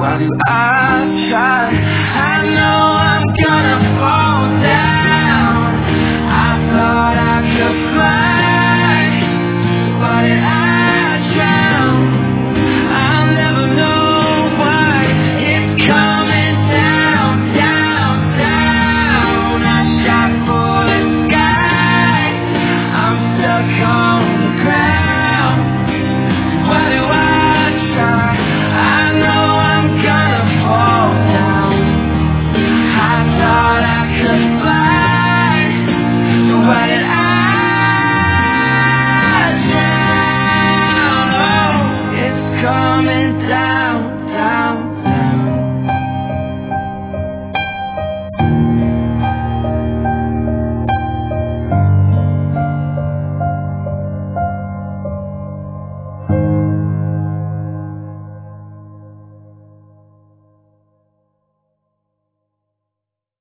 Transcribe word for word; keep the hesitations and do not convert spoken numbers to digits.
Why do I try? I know I'm gonna fall down. I thought I could fly. Why did I drown? I'll never know why it's coming down, down, down. I shot for the sky. I'm stuck on the ground. Why do I try? I know I'm gonna fall down. I thought I could fly. So why did I drown? Oh, it's coming down.